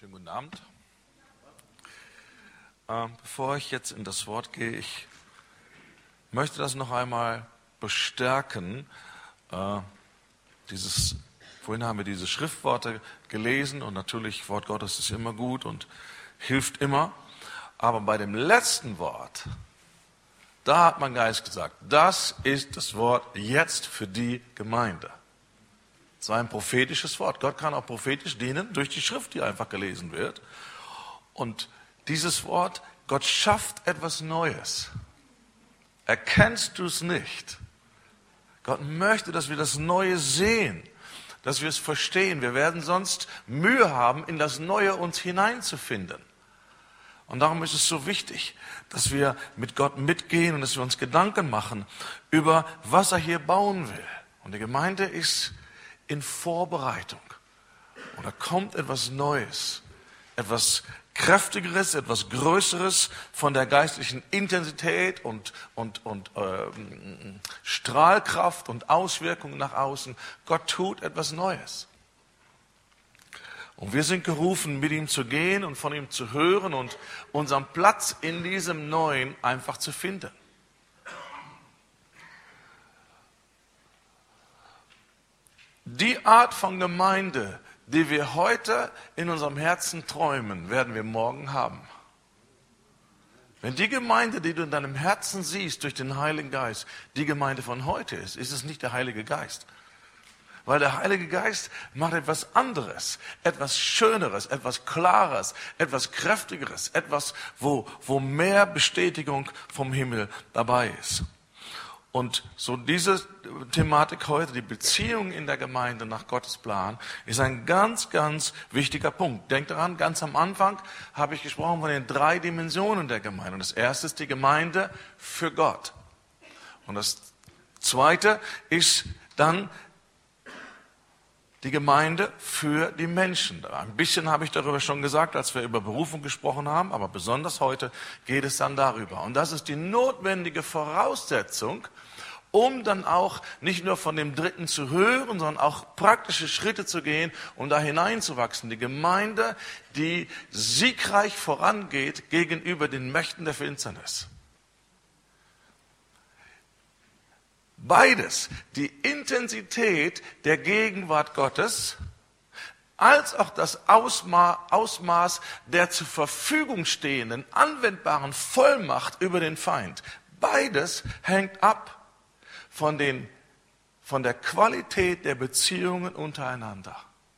Schönen guten Abend. Bevor ich jetzt in das Wort gehe, ich möchte das noch einmal bestärken. Vorhin haben wir diese Schriftworte gelesen und natürlich, Wort Gottes ist immer gut und hilft immer. Aber bei dem letzten Wort, da hat mein Geist gesagt, das ist das Wort jetzt für die Gemeinde. Es war ein prophetisches Wort. Gott kann auch prophetisch dienen durch die Schrift, die einfach gelesen wird. Und dieses Wort, Gott schafft etwas Neues. Erkennst du es nicht? Gott möchte, dass wir das Neue sehen, dass wir es verstehen. Wir werden sonst Mühe haben, in das Neue uns hineinzufinden. Und darum ist es so wichtig, dass wir mit Gott mitgehen und dass wir uns Gedanken machen über, was er hier bauen will. Und die Gemeinde ist in Vorbereitung. Und da kommt etwas Neues, etwas Kräftigeres, etwas Größeres von der geistlichen Intensität und Strahlkraft und Auswirkungen nach außen. Gott tut etwas Neues. Und wir sind gerufen, mit ihm zu gehen und von ihm zu hören und unseren Platz in diesem Neuen einfach zu finden. Die Art von Gemeinde, die wir heute in unserem Herzen träumen, werden wir morgen haben. Wenn die Gemeinde, die du in deinem Herzen siehst durch den Heiligen Geist, die Gemeinde von heute ist, ist es nicht der Heilige Geist. Weil der Heilige Geist macht etwas anderes, etwas Schöneres, etwas Klares, etwas Kräftigeres, etwas, wo mehr Bestätigung vom Himmel dabei ist. Und so diese Thematik heute, die Beziehung in der Gemeinde nach Gottes Plan, ist ein ganz, ganz wichtiger Punkt. Denkt daran, ganz am Anfang habe ich gesprochen von den 3 Dimensionen der Gemeinde. Und das erste ist die Gemeinde für Gott. Und das zweite ist dann die Gemeinde für die Menschen. Ein bisschen habe ich darüber schon gesagt, als wir über Berufung gesprochen haben, aber besonders heute geht es dann darüber. Und das ist die notwendige Voraussetzung, um dann auch nicht nur von dem Dritten zu hören, sondern auch praktische Schritte zu gehen und da hineinzuwachsen. Die Gemeinde, die siegreich vorangeht gegenüber den Mächten der Finsternis. Beides, die Intensität der Gegenwart Gottes, als auch das Ausmaß der zur Verfügung stehenden, anwendbaren Vollmacht über den Feind. Beides hängt ab von der Qualität der Beziehungen untereinander.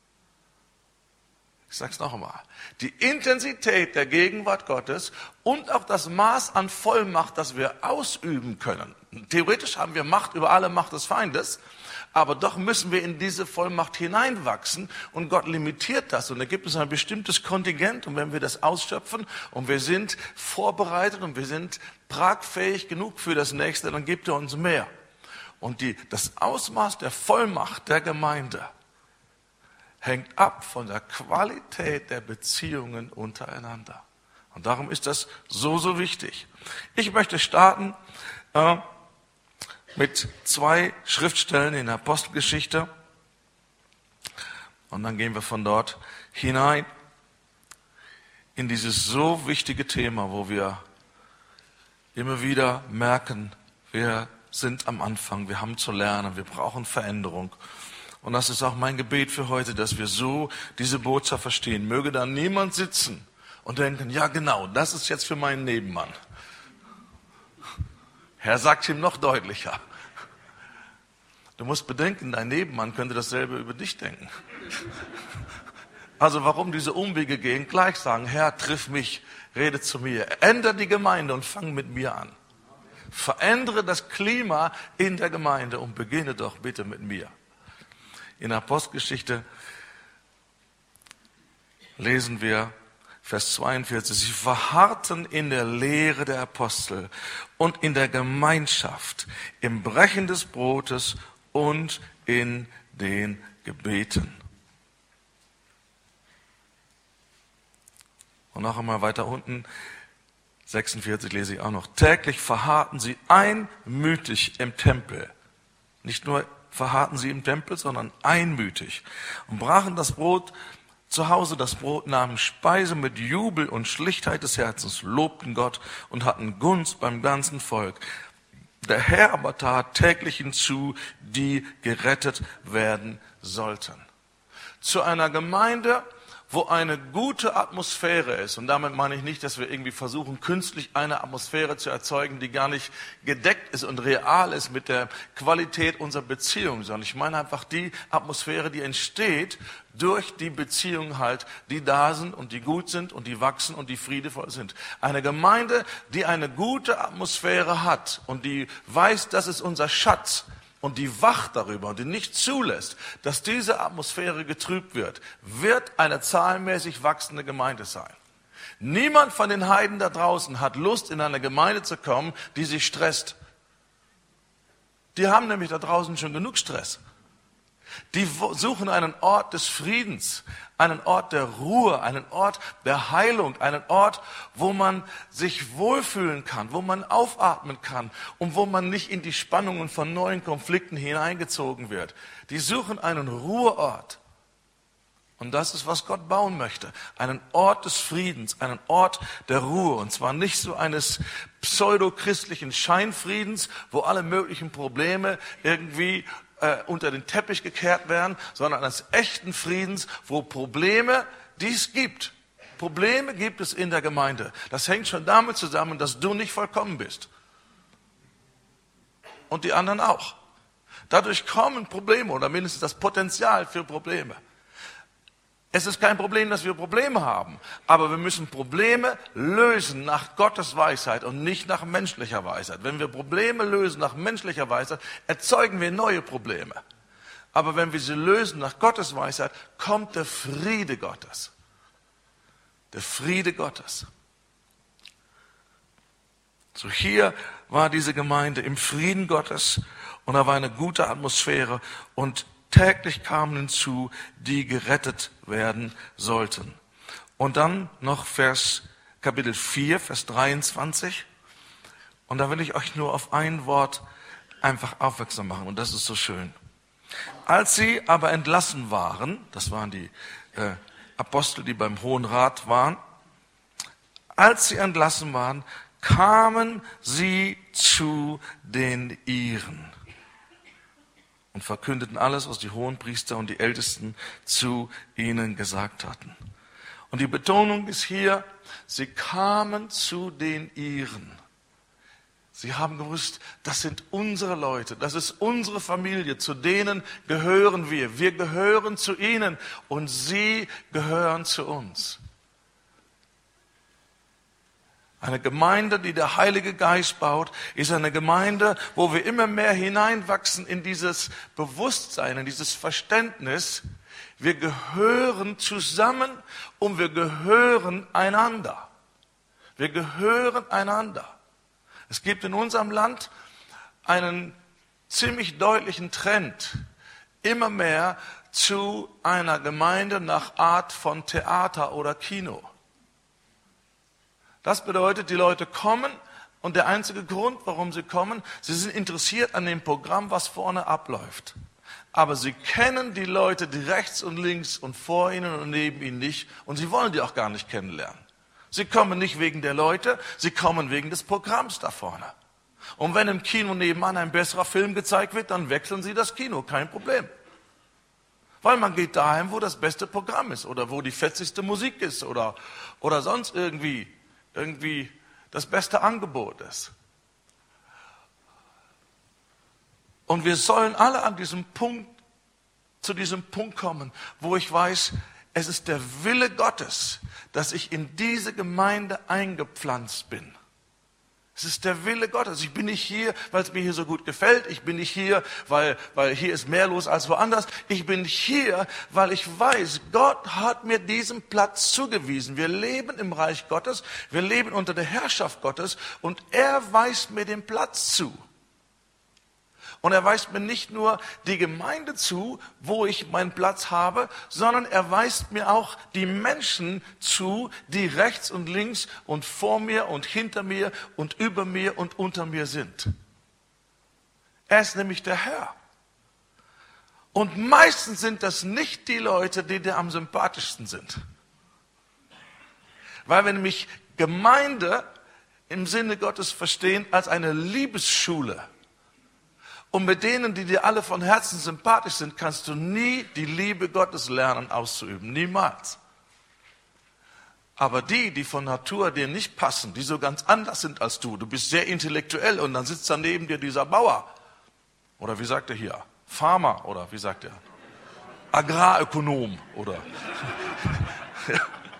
Ich sage es noch einmal. Die Intensität der Gegenwart Gottes und auch das Maß an Vollmacht, das wir ausüben können. Theoretisch haben wir Macht über alle Macht des Feindes, aber doch müssen wir in diese Vollmacht hineinwachsen und Gott limitiert das. Und da gibt es ein bestimmtes Kontingent und wenn wir das ausschöpfen und wir sind vorbereitet und wir sind tragfähig genug für das Nächste, dann gibt er uns mehr. Und das Ausmaß der Vollmacht der Gemeinde hängt ab von der Qualität der Beziehungen untereinander. Und darum ist das so, so wichtig. Ich möchte starten mit 2 Schriftstellen in der Apostelgeschichte. Und dann gehen wir von dort hinein in dieses so wichtige Thema, wo wir immer wieder merken, wir sind am Anfang, wir haben zu lernen, wir brauchen Veränderung. Und das ist auch mein Gebet für heute, dass wir so diese Botschaft verstehen. Möge da niemand sitzen und denken, ja genau, das ist jetzt für meinen Nebenmann. Herr sagt ihm noch deutlicher. Du musst bedenken, dein Nebenmann könnte dasselbe über dich denken. Also warum diese Umwege gehen? Gleich sagen, Herr, triff mich, rede zu mir. Ändere die Gemeinde und fang mit mir an. Verändere das Klima in der Gemeinde und beginne doch bitte mit mir. In der Apostelgeschichte lesen wir Vers 42. Sie verharrten in der Lehre der Apostel und in der Gemeinschaft, im Brechen des Brotes und in den Gebeten. Und noch einmal weiter unten, 46 lese ich auch noch. Täglich verharrten sie einmütig im Tempel. Nicht nur verharrten sie im Tempel, sondern einmütig. Und brachen das Brot zu Hause das Brot, nahmen Speise mit Jubel und Schlichtheit des Herzens, lobten Gott und hatten Gunst beim ganzen Volk. Der Herr aber tat täglich hinzu, die gerettet werden sollten. Zu einer Gemeinde, wo eine gute Atmosphäre ist, und damit meine ich nicht, dass wir irgendwie versuchen, künstlich eine Atmosphäre zu erzeugen, die gar nicht gedeckt ist und real ist mit der Qualität unserer Beziehung, sondern ich meine einfach die Atmosphäre, die entsteht durch die Beziehungen halt, die da sind und die gut sind und die wachsen und die friedevoll sind. Eine Gemeinde, die eine gute Atmosphäre hat und die weiß, das ist unser Schatz, und die wacht darüber und die nicht zulässt, dass diese Atmosphäre getrübt wird, wird eine zahlenmäßig wachsende Gemeinde sein. Niemand von den Heiden da draußen hat Lust, in eine Gemeinde zu kommen, die sich stresst. Die haben nämlich da draußen schon genug Stress. Die suchen einen Ort des Friedens, einen Ort der Ruhe, einen Ort der Heilung, einen Ort, wo man sich wohlfühlen kann, wo man aufatmen kann und wo man nicht in die Spannungen von neuen Konflikten hineingezogen wird. Die suchen einen Ruheort. Und das ist, was Gott bauen möchte. Einen Ort des Friedens, einen Ort der Ruhe. Und zwar nicht so eines pseudo-christlichen Scheinfriedens, wo alle möglichen Probleme irgendwie unter den Teppich gekehrt werden, sondern eines echten Friedens, wo Probleme, die es gibt. Probleme gibt es in der Gemeinde. Das hängt schon damit zusammen, dass du nicht vollkommen bist. Und die anderen auch. Dadurch kommen Probleme oder mindestens das Potenzial für Probleme. Es ist kein Problem, dass wir Probleme haben, aber wir müssen Probleme lösen nach Gottes Weisheit und nicht nach menschlicher Weisheit. Wenn wir Probleme lösen nach menschlicher Weisheit, erzeugen wir neue Probleme. Aber wenn wir sie lösen nach Gottes Weisheit, kommt der Friede Gottes. Der Friede Gottes. So hier war diese Gemeinde im Frieden Gottes und da war eine gute Atmosphäre und täglich kamen hinzu, die gerettet werden sollten. Und dann noch Kapitel 4, Vers 23. Und da will ich euch nur auf ein Wort einfach aufmerksam machen. Und das ist so schön. Als sie aber entlassen waren, das waren die Apostel, die beim Hohen Rat waren, als sie entlassen waren, kamen sie zu den Ihren und verkündeten alles, was die Hohenpriester und die Ältesten zu ihnen gesagt hatten. Und die Betonung ist hier, sie kamen zu den Ihren. Sie haben gewusst, das sind unsere Leute, das ist unsere Familie, zu denen gehören wir. Wir gehören zu ihnen und sie gehören zu uns. Eine Gemeinde, die der Heilige Geist baut, ist eine Gemeinde, wo wir immer mehr hineinwachsen in dieses Bewusstsein, in dieses Verständnis. Wir gehören zusammen und wir gehören einander. Wir gehören einander. Es gibt in unserem Land einen ziemlich deutlichen Trend, immer mehr zu einer Gemeinde nach Art von Theater oder Kino. Das bedeutet, die Leute kommen und der einzige Grund, warum sie kommen, sie sind interessiert an dem Programm, was vorne abläuft. Aber sie kennen die Leute, die rechts und links und vor ihnen und neben ihnen nicht und sie wollen die auch gar nicht kennenlernen. Sie kommen nicht wegen der Leute, sie kommen wegen des Programms da vorne. Und wenn im Kino nebenan ein besserer Film gezeigt wird, dann wechseln sie das Kino, kein Problem. Weil man geht dahin, wo das beste Programm ist oder wo die fetzigste Musik ist oder sonst irgendwie das beste Angebot ist. Und wir sollen alle zu diesem Punkt kommen, wo ich weiß, es ist der Wille Gottes, dass ich in diese Gemeinde eingepflanzt bin. Es ist der Wille Gottes. Ich bin nicht hier, weil es mir hier so gut gefällt. Ich bin nicht hier, weil hier ist mehr los als woanders. Ich bin hier, weil ich weiß, Gott hat mir diesen Platz zugewiesen. Wir leben im Reich Gottes. Wir leben unter der Herrschaft Gottes. Und er weist mir den Platz zu. Und er weist mir nicht nur die Gemeinde zu, wo ich meinen Platz habe, sondern er weist mir auch die Menschen zu, die rechts und links und vor mir und hinter mir und über mir und unter mir sind. Er ist nämlich der Herr. Und meistens sind das nicht die Leute, die dir am sympathischsten sind. Weil wir nämlich Gemeinde im Sinne Gottes verstehen als eine Liebesschule. Und mit denen, die dir alle von Herzen sympathisch sind, kannst du nie die Liebe Gottes lernen auszuüben. Niemals. Aber die von Natur dir nicht passen, die so ganz anders sind als du, du bist sehr intellektuell und dann sitzt da neben dir dieser Bauer. Oder wie sagt er hier? Farmer oder wie sagt er? Agrarökonom oder. Ja.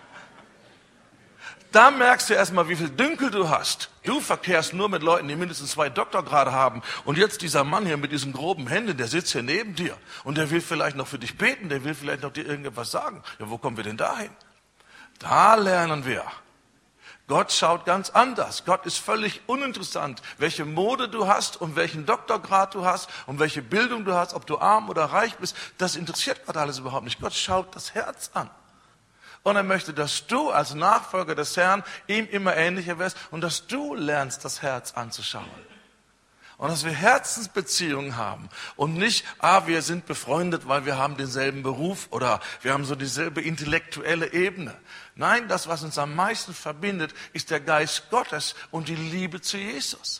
Da merkst du erstmal, wie viel Dünkel du hast. Du verkehrst nur mit Leuten, die mindestens 2 Doktorgrade haben. Und jetzt dieser Mann hier mit diesen groben Händen, der sitzt hier neben dir. Und der will vielleicht noch für dich beten, der will vielleicht noch dir irgendetwas sagen. Ja, wo kommen wir denn dahin? Da lernen wir. Gott schaut ganz anders. Gott ist völlig uninteressant, welche Mode du hast und welchen Doktorgrad du hast und welche Bildung du hast, ob du arm oder reich bist. Das interessiert Gott alles überhaupt nicht. Gott schaut das Herz an. Und er möchte, dass du als Nachfolger des Herrn ihm immer ähnlicher wirst und dass du lernst, das Herz anzuschauen. Und dass wir Herzensbeziehungen haben und nicht, wir sind befreundet, weil wir haben denselben Beruf oder wir haben so dieselbe intellektuelle Ebene. Nein, das, was uns am meisten verbindet, ist der Geist Gottes und die Liebe zu Jesus.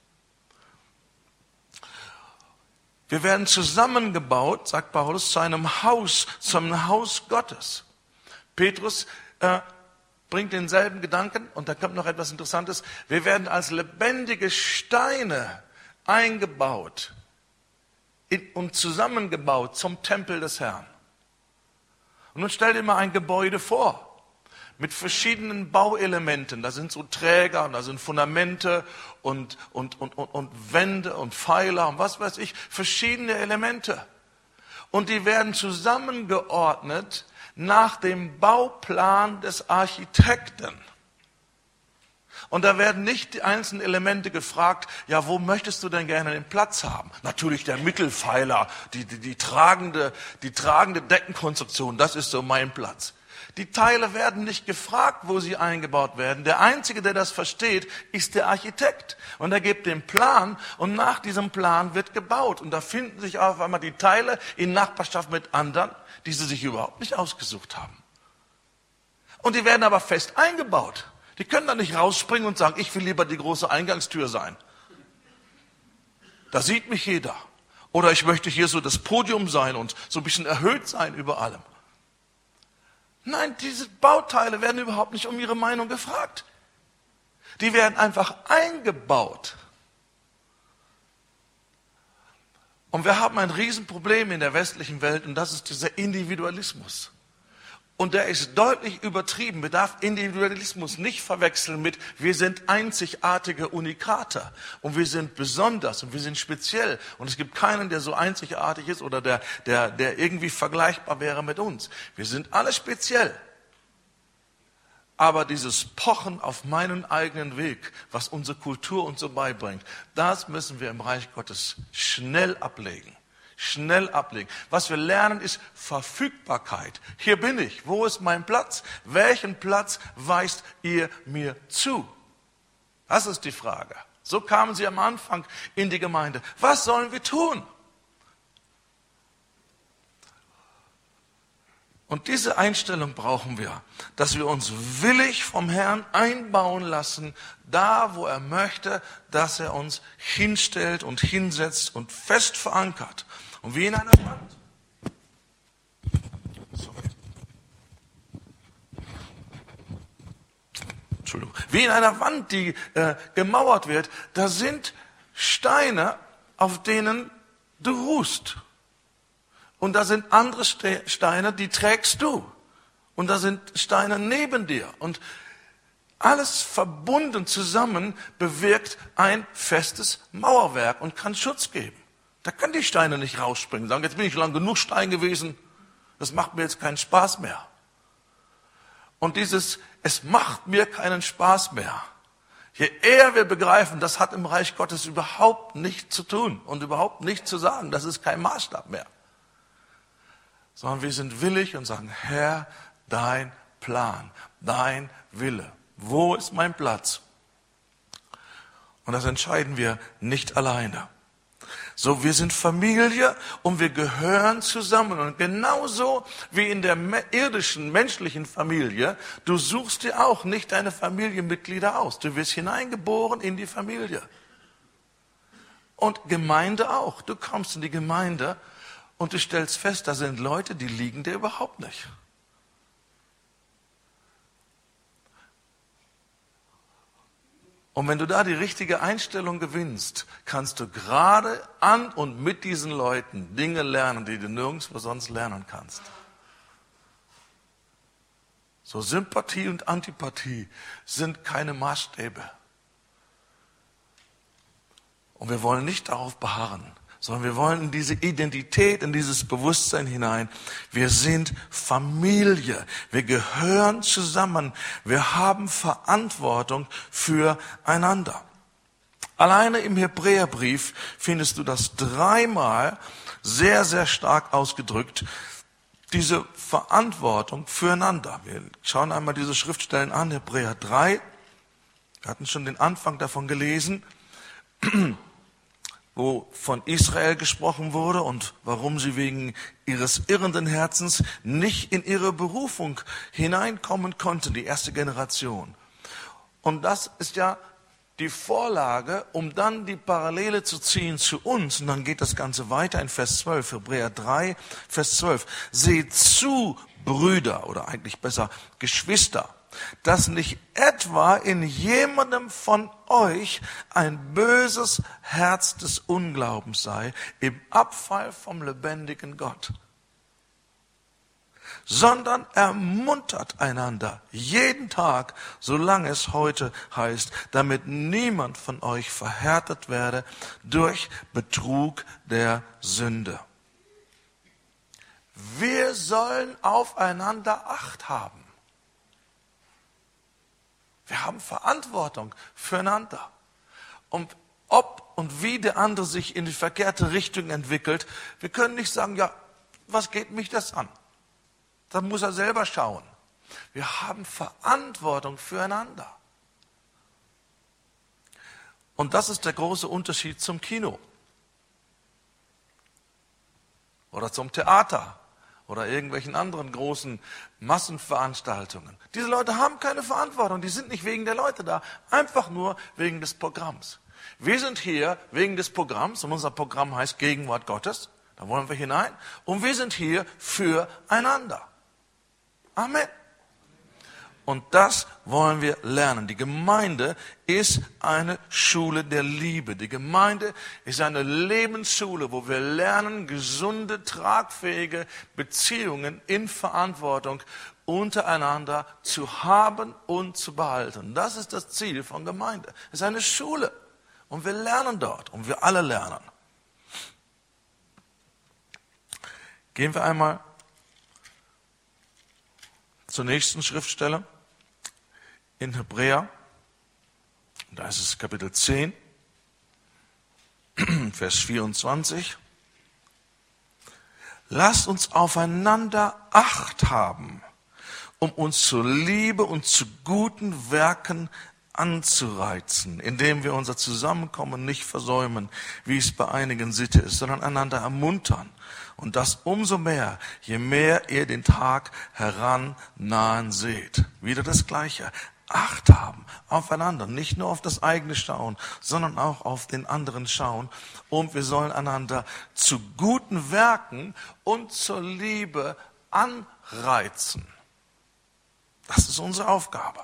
Wir werden zusammengebaut, sagt Paulus, zu einem Haus, zum Haus Gottes. Petrus bringt denselben Gedanken und da kommt noch etwas Interessantes. Wir werden als lebendige Steine eingebaut und zusammengebaut zum Tempel des Herrn. Und nun stell dir mal ein Gebäude vor mit verschiedenen Bauelementen. Da sind so Träger und da sind Fundamente und Wände und Pfeiler und was weiß ich, verschiedene Elemente. Und die werden zusammengeordnet nach dem Bauplan des Architekten. Und da werden nicht die einzelnen Elemente gefragt, ja, wo möchtest du denn gerne den Platz haben? Natürlich der Mittelpfeiler, die tragende Deckenkonstruktion, das ist so mein Platz. Die Teile werden nicht gefragt, wo sie eingebaut werden. Der Einzige, der das versteht, ist der Architekt. Und er gibt den Plan und nach diesem Plan wird gebaut. Und da finden sich auf einmal die Teile in Nachbarschaft mit anderen, die sie sich überhaupt nicht ausgesucht haben. Und die werden aber fest eingebaut. Die können da nicht rausspringen und sagen, ich will lieber die große Eingangstür sein. Da sieht mich jeder. Oder ich möchte hier so das Podium sein und so ein bisschen erhöht sein über allem. Nein, diese Bauteile werden überhaupt nicht um ihre Meinung gefragt. Die werden einfach eingebaut. Und wir haben ein Riesenproblem in der westlichen Welt und das ist dieser Individualismus. Und der ist deutlich übertrieben. Man darf Individualismus nicht verwechseln mit, wir sind einzigartige Unikate und wir sind besonders und wir sind speziell. Und es gibt keinen, der so einzigartig ist oder der irgendwie vergleichbar wäre mit uns. Wir sind alle speziell. Aber dieses Pochen auf meinen eigenen Weg, was unsere Kultur uns so beibringt, das müssen wir im Reich Gottes schnell ablegen. Schnell ablegen. Was wir lernen, ist Verfügbarkeit. Hier bin ich. Wo ist mein Platz? Welchen Platz weist ihr mir zu? Das ist die Frage. So kamen sie am Anfang in die Gemeinde. Was sollen wir tun? Und diese Einstellung brauchen wir, dass wir uns willig vom Herrn einbauen lassen, da wo er möchte, dass er uns hinstellt und hinsetzt und fest verankert. Und wie in einer Wand. Entschuldigung. Wie in einer Wand, die gemauert wird, da sind Steine, auf denen du ruhst. Und da sind andere Steine, die trägst du. Und da sind Steine neben dir. Und alles verbunden zusammen bewirkt ein festes Mauerwerk und kann Schutz geben. Da können die Steine nicht rausspringen, sagen, jetzt bin ich lang genug Stein gewesen, das macht mir jetzt keinen Spaß mehr. Und es macht mir keinen Spaß mehr. Je eher wir begreifen, das hat im Reich Gottes überhaupt nichts zu tun und überhaupt nichts zu sagen, das ist kein Maßstab mehr. Sondern wir sind willig und sagen, Herr, dein Plan, dein Wille, wo ist mein Platz? Und das entscheiden wir nicht alleine. So, wir sind Familie und wir gehören zusammen. Und genauso wie in der irdischen, menschlichen Familie, du suchst dir auch nicht deine Familienmitglieder aus. Du wirst hineingeboren in die Familie. Und Gemeinde auch. Du kommst in die Gemeinde und du stellst fest, da sind Leute, die liegen dir überhaupt nicht. Und wenn du da die richtige Einstellung gewinnst, kannst du gerade an und mit diesen Leuten Dinge lernen, die du nirgendwo sonst lernen kannst. So Sympathie und Antipathie sind keine Maßstäbe. Und wir wollen nicht darauf beharren, sondern wir wollen in diese Identität, in dieses Bewusstsein hinein. Wir sind Familie. Wir gehören zusammen. Wir haben Verantwortung füreinander. Alleine im Hebräerbrief findest du das 3-mal sehr, sehr stark ausgedrückt, diese Verantwortung füreinander. Wir schauen einmal diese Schriftstellen an, Hebräer 3. Wir hatten schon den Anfang davon gelesen, wo von Israel gesprochen wurde und warum sie wegen ihres irrenden Herzens nicht in ihre Berufung hineinkommen konnten, die erste Generation. Und das ist ja die Vorlage, um dann die Parallele zu ziehen zu uns. Und dann geht das Ganze weiter in Vers 12, Hebräer 3, Vers 12. Seht zu, Brüder, oder eigentlich besser Geschwister, dass nicht etwa in jemandem von euch ein böses Herz des Unglaubens sei, im Abfall vom lebendigen Gott, sondern ermuntert einander jeden Tag, solange es heute heißt, damit niemand von euch verhärtet werde durch Betrug der Sünde. Wir sollen aufeinander Acht haben. Wir haben Verantwortung füreinander. Und ob und wie der andere sich in die verkehrte Richtung entwickelt, wir können nicht sagen, ja, was geht mich das an? Dann muss er selber schauen. Wir haben Verantwortung füreinander. Und das ist der große Unterschied zum Kino. Oder zum Theater. Oder irgendwelchen anderen großen Massenveranstaltungen. Diese Leute haben keine Verantwortung, die sind nicht wegen der Leute da, einfach nur wegen des Programms. Wir sind hier wegen des Programms und unser Programm heißt Gegenwart Gottes, da wollen wir hinein und wir sind hier füreinander. Amen. Und das wollen wir lernen. Die Gemeinde ist eine Schule der Liebe. Die Gemeinde ist eine Lebensschule, wo wir lernen, gesunde, tragfähige Beziehungen in Verantwortung untereinander zu haben und zu behalten. Das ist das Ziel von Gemeinde. Es ist eine Schule. Und wir lernen dort. Und wir alle lernen. Gehen wir einmal zur nächsten Schriftstelle. In Hebräer, da ist es Kapitel 10, Vers 24. Lasst uns aufeinander Acht haben, um uns zur Liebe und zu guten Werken anzureizen, indem wir unser Zusammenkommen nicht versäumen, wie es bei einigen Sitte ist, sondern einander ermuntern. Und das umso mehr, je mehr ihr den Tag herannahen seht. Wieder das Gleiche. Acht haben aufeinander, nicht nur auf das eigene schauen, sondern auch auf den anderen schauen. Und wir sollen einander zu guten Werken und zur Liebe anreizen. Das ist unsere Aufgabe.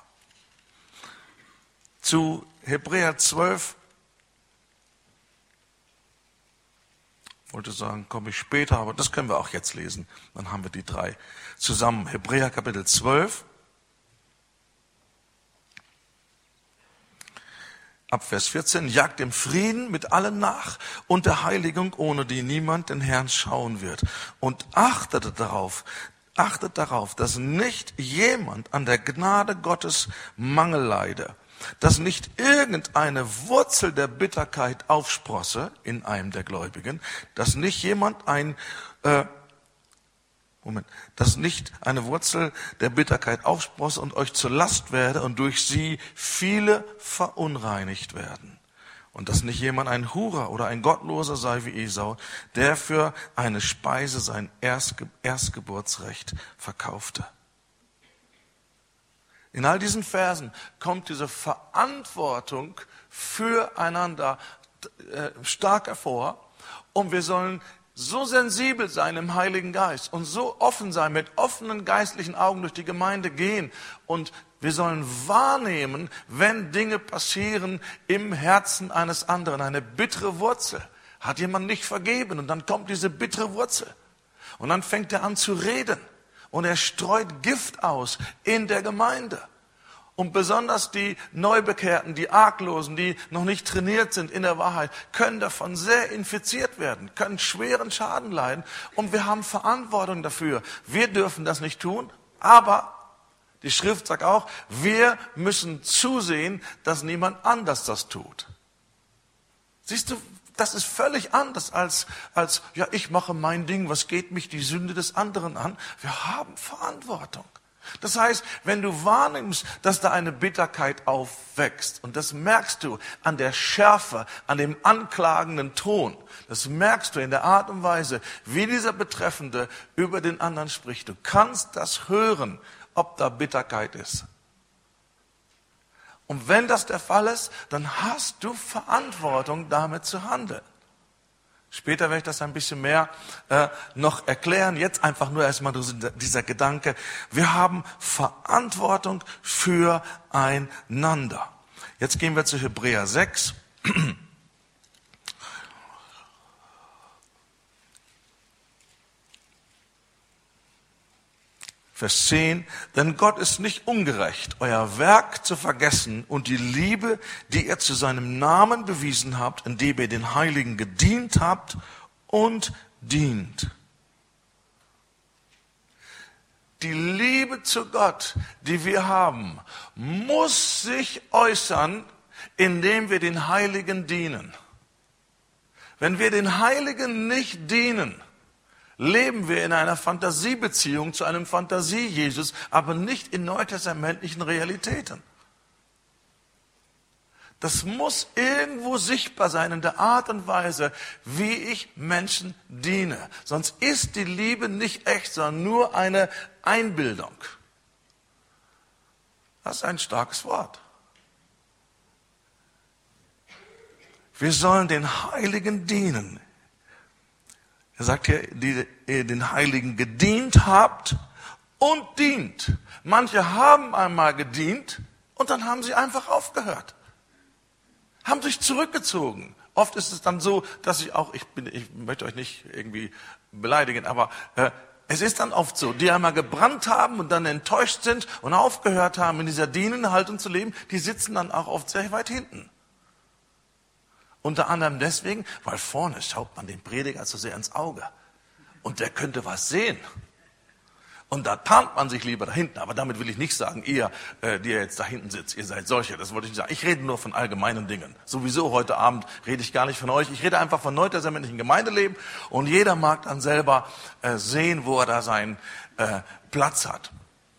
Zu Hebräer 12, wollte sagen, komme ich später, aber das können wir auch jetzt lesen. Dann haben wir die 3 zusammen. Hebräer Kapitel 12. Ab Vers 14, jagt dem Frieden mit allen nach und der Heiligung, ohne die niemand den Herrn schauen wird. Und achtet darauf, dass nicht jemand an der Gnade Gottes Mangel leide, dass nicht irgendeine Wurzel der Bitterkeit aufsprosse in einem der Gläubigen, dass nicht jemand dass nicht eine Wurzel der Bitterkeit aufsprosse und euch zur Last werde und durch sie viele verunreinigt werden. Und dass nicht jemand ein Hurer oder ein Gottloser sei wie Esau, der für eine Speise sein Erstgeburtsrecht verkaufte. In all diesen Versen kommt diese Verantwortung füreinander stark hervor. Und wir sollen so sensibel sein im Heiligen Geist und so offen sein, mit offenen geistlichen Augen durch die Gemeinde gehen. Und wir sollen wahrnehmen, wenn Dinge passieren im Herzen eines anderen. Eine bittere Wurzel. Hat jemand nicht vergeben und dann kommt diese bittere Wurzel. Und dann fängt er an zu reden. Und er streut Gift aus in der Gemeinde. Und besonders die Neubekehrten, die Arglosen, die noch nicht trainiert sind in der Wahrheit, können davon sehr infiziert werden, können schweren Schaden leiden. Und wir haben Verantwortung dafür. Wir dürfen das nicht tun, aber die Schrift sagt auch, wir müssen zusehen, dass niemand anders das tut. Siehst du, das ist völlig anders als ja, ich mache mein Ding, was geht mich die Sünde des anderen an? Wir haben Verantwortung. Das heißt, wenn du wahrnimmst, dass da eine Bitterkeit aufwächst, und das merkst du an der Schärfe, an dem anklagenden Ton, das merkst du in der Art und Weise, wie dieser Betreffende über den anderen spricht. Du kannst das hören, ob da Bitterkeit ist. Und wenn das der Fall ist, dann hast du Verantwortung, damit zu handeln. Später werde ich das ein bisschen mehr noch erklären. Jetzt einfach nur erstmal dieser Gedanke. Wir haben Verantwortung füreinander. Jetzt gehen wir zu Hebräer 6. Vers 10, denn Gott ist nicht ungerecht, euer Werk zu vergessen und die Liebe, die ihr zu seinem Namen bewiesen habt, indem ihr den Heiligen gedient habt und dient. Die Liebe zu Gott, die wir haben, muss sich äußern, indem wir den Heiligen dienen. Wenn wir den Heiligen nicht dienen, leben wir in einer Fantasiebeziehung zu einem Fantasie-Jesus, aber nicht in neutestamentlichen Realitäten. Das muss irgendwo sichtbar sein in der Art und Weise, wie ich Menschen diene. Sonst ist die Liebe nicht echt, sondern nur eine Einbildung. Das ist ein starkes Wort. Wir sollen den Heiligen dienen. Er sagt hier, die ihr den Heiligen gedient habt und dient. Manche haben einmal gedient und dann haben sie einfach aufgehört. Haben sich zurückgezogen. Oft ist es dann so, dass ich möchte euch nicht irgendwie beleidigen, aber es ist dann oft so, die einmal gebrannt haben und dann enttäuscht sind und aufgehört haben, in dieser dienenden Haltung zu leben, die sitzen dann auch oft sehr weit hinten. Unter anderem deswegen, weil vorne schaut man den Prediger zu sehr ins Auge. Und der könnte was sehen. Und da tarnt man sich lieber da hinten. Aber damit will ich nicht sagen, ihr, die ihr jetzt da hinten sitzt, ihr seid solche. Das wollte ich nicht sagen. Ich rede nur von allgemeinen Dingen. Sowieso heute Abend rede ich gar nicht von euch. Ich rede einfach von neutestamentlichen Gemeindeleben. Und jeder mag dann selber sehen, wo er da seinen Platz hat.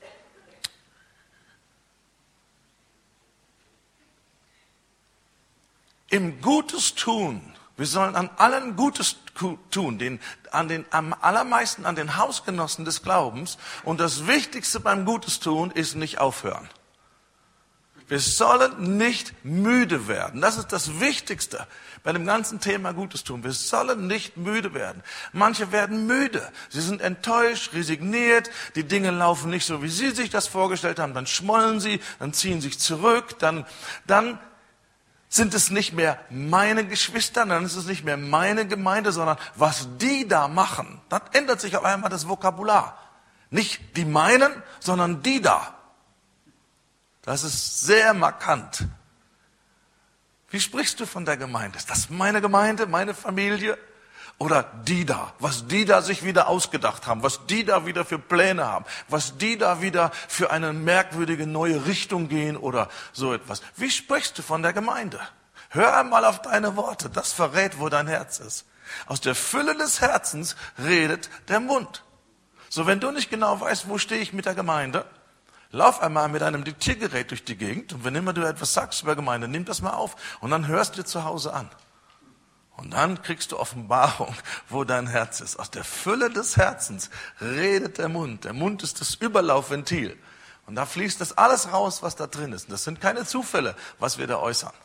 Im Gutes tun, wir sollen an allen Gutes tun, am allermeisten an den Hausgenossen des Glaubens. Und das Wichtigste beim Gutes tun ist nicht aufhören. Wir sollen nicht müde werden. Das ist das Wichtigste bei dem ganzen Thema Gutes tun. Wir sollen nicht müde werden. Manche werden müde. Sie sind enttäuscht, resigniert. Die Dinge laufen nicht so, wie sie sich das vorgestellt haben. Dann schmollen sie, dann ziehen sich zurück, dann sind es nicht mehr meine Geschwister, dann ist es nicht mehr meine Gemeinde, sondern was die da machen. Dann ändert sich auf einmal das Vokabular. Nicht die meinen, sondern die da. Das ist sehr markant. Wie sprichst du von der Gemeinde? Ist das meine Gemeinde, meine Familie? Oder die da, was die da sich wieder ausgedacht haben, was die da wieder für Pläne haben, was die da wieder für eine merkwürdige neue Richtung gehen oder so etwas. Wie sprichst du von der Gemeinde? Hör einmal auf deine Worte, das verrät, wo dein Herz ist. Aus der Fülle des Herzens redet der Mund. So, wenn du nicht genau weißt, wo stehe ich mit der Gemeinde, Lauf einmal mit einem Diktiergerät durch die Gegend und wenn immer du etwas sagst über Gemeinde, nimm das mal auf und dann hörst du dir zu Hause an. Und dann kriegst du Offenbarung, wo dein Herz ist. Aus der Fülle des Herzens redet der Mund. Der Mund ist das Überlaufventil. Und da fließt das alles raus, was da drin ist. Und das sind keine Zufälle, was wir da äußern.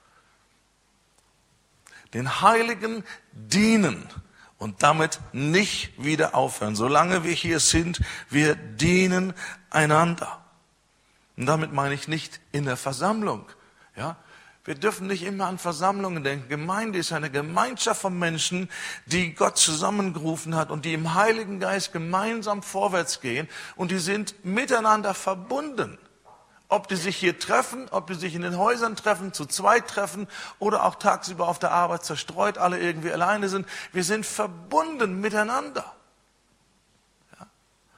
Den Heiligen dienen und damit nicht wieder aufhören. Solange wir hier sind, wir dienen einander. Und damit meine ich nicht in der Versammlung. Ja? Wir dürfen nicht immer an Versammlungen denken. Gemeinde ist eine Gemeinschaft von Menschen, die Gott zusammengerufen hat und die im Heiligen Geist gemeinsam vorwärts gehen und die sind miteinander verbunden. Ob die sich hier treffen, ob die sich in den Häusern treffen, zu zweit treffen oder auch tagsüber auf der Arbeit zerstreut, alle irgendwie alleine sind. Wir sind verbunden miteinander. Ja.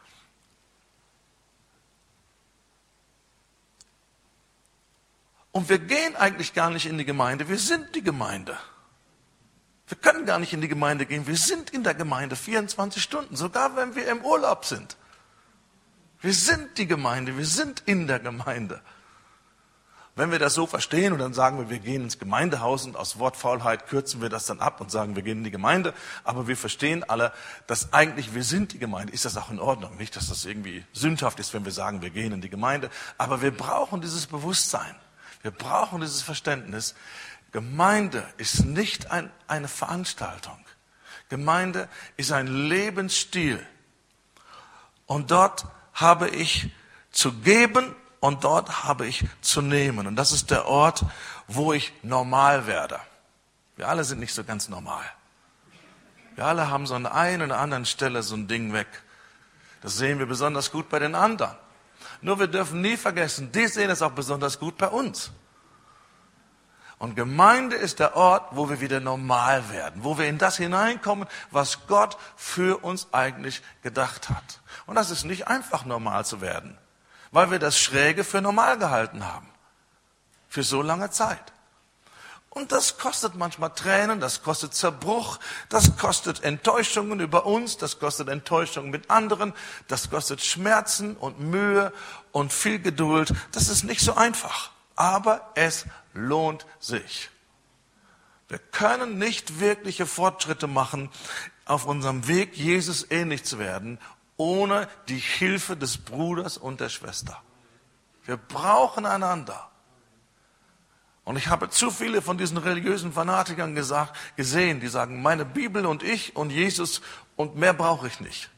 Und wir gehen eigentlich gar nicht in die Gemeinde, wir sind die Gemeinde. Wir können gar nicht in die Gemeinde gehen, wir sind in der Gemeinde 24 Stunden, sogar wenn wir im Urlaub sind. Wir sind die Gemeinde, wir sind in der Gemeinde. Wenn wir das so verstehen und dann sagen wir gehen ins Gemeindehaus und aus Wortfaulheit kürzen wir das dann ab und sagen, wir gehen in die Gemeinde, aber wir verstehen alle, dass eigentlich wir sind die Gemeinde, ist das auch in Ordnung. Nicht, dass das irgendwie sündhaft ist, wenn wir sagen, wir gehen in die Gemeinde, aber wir brauchen dieses Bewusstsein, wir brauchen dieses Verständnis. Gemeinde ist nicht eine Veranstaltung. Gemeinde ist ein Lebensstil. Und dort habe ich zu geben und dort habe ich zu nehmen. Und das ist der Ort, wo ich normal werde. Wir alle sind nicht so ganz normal. Wir alle haben so an der einen oder anderen Stelle so ein Ding weg. Das sehen wir besonders gut bei den anderen. Nur wir dürfen nie vergessen, die sehen es auch besonders gut bei uns. Und Gemeinde ist der Ort, wo wir wieder normal werden, wo wir in das hineinkommen, was Gott für uns eigentlich gedacht hat. Und das ist nicht einfach, normal zu werden, weil wir das Schräge für normal gehalten haben. Für so lange Zeit. Und das kostet manchmal Tränen, das kostet Zerbruch, das kostet Enttäuschungen über uns, das kostet Enttäuschungen mit anderen, das kostet Schmerzen und Mühe und viel Geduld. Das ist nicht so einfach, aber es lohnt sich. Wir können nicht wirkliche Fortschritte machen auf unserem Weg, Jesus ähnlich zu werden, ohne die Hilfe des Bruders und der Schwester. Wir brauchen einander. Und ich habe zu viele von diesen religiösen Fanatikern gesehen, die sagen, meine Bibel und ich und Jesus und mehr brauche ich nicht.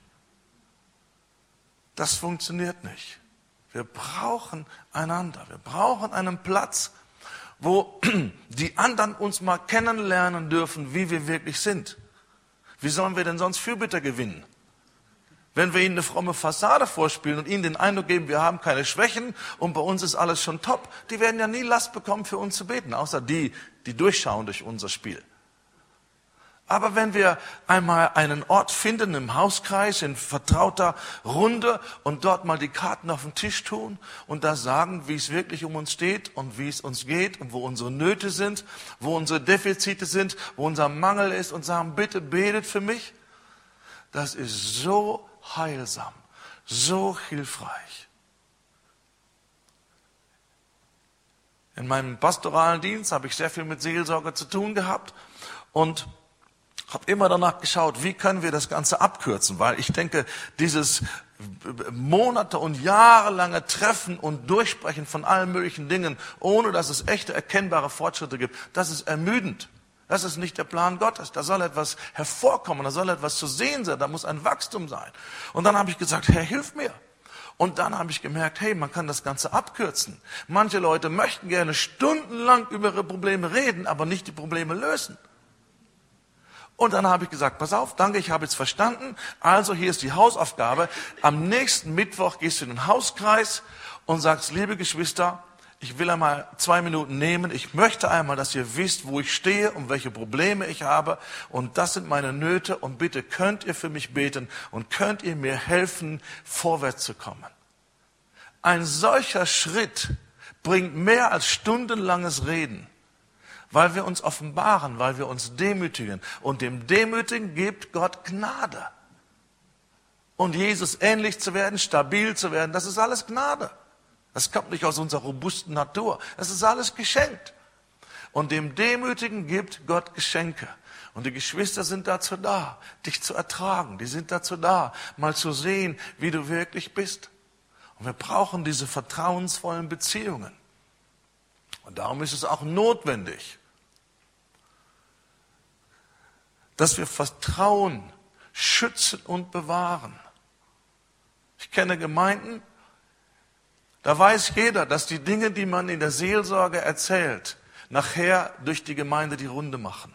Das funktioniert nicht. Wir brauchen einander. Wir brauchen einen Platz, wo die anderen uns mal kennenlernen dürfen, wie wir wirklich sind. Wie sollen wir denn sonst Fürbitter gewinnen? Wenn wir ihnen eine fromme Fassade vorspielen und ihnen den Eindruck geben, wir haben keine Schwächen und bei uns ist alles schon top, die werden ja nie Last bekommen, für uns zu beten, außer die durchschauen durch unser Spiel. Aber wenn wir einmal einen Ort finden im Hauskreis, in vertrauter Runde und dort mal die Karten auf den Tisch tun und da sagen, wie es wirklich um uns steht und wie es uns geht und wo unsere Nöte sind, wo unsere Defizite sind, wo unser Mangel ist und sagen, bitte betet für mich, das ist so heilsam, so hilfreich. In meinem pastoralen Dienst habe ich sehr viel mit Seelsorge zu tun gehabt und habe immer danach geschaut, wie können wir das Ganze abkürzen, weil ich denke, dieses Monate und jahrelange Treffen und Durchsprechen von allen möglichen Dingen, ohne dass es echte erkennbare Fortschritte gibt, das ist ermüdend. Das ist nicht der Plan Gottes. Da soll etwas hervorkommen, da soll etwas zu sehen sein, da muss ein Wachstum sein. Und dann habe ich gesagt, Herr, hilf mir. Und dann habe ich gemerkt, hey, man kann das Ganze abkürzen. Manche Leute möchten gerne stundenlang über ihre Probleme reden, aber nicht die Probleme lösen. Und dann habe ich gesagt, pass auf, danke, ich habe jetzt verstanden. Also hier ist die Hausaufgabe. Am nächsten Mittwoch gehst du in den Hauskreis und sagst, liebe Geschwister, ich will einmal 2 Minuten nehmen. Ich möchte einmal, dass ihr wisst, wo ich stehe und welche Probleme ich habe. Und das sind meine Nöte. Und bitte könnt ihr für mich beten und könnt ihr mir helfen, vorwärts zu kommen. Ein solcher Schritt bringt mehr als stundenlanges Reden. Weil wir uns offenbaren, weil wir uns demütigen. Und dem Demütigen gibt Gott Gnade. Und Jesus ähnlich zu werden, stabil zu werden, das ist alles Gnade. Das kommt nicht aus unserer robusten Natur. Es ist alles geschenkt. Und dem Demütigen gibt Gott Geschenke. Und die Geschwister sind dazu da, dich zu ertragen. Die sind dazu da, mal zu sehen, wie du wirklich bist. Und wir brauchen diese vertrauensvollen Beziehungen. Und darum ist es auch notwendig, dass wir Vertrauen schützen und bewahren. Ich kenne Gemeinden, da weiß jeder, dass die Dinge, die man in der Seelsorge erzählt, nachher durch die Gemeinde die Runde machen.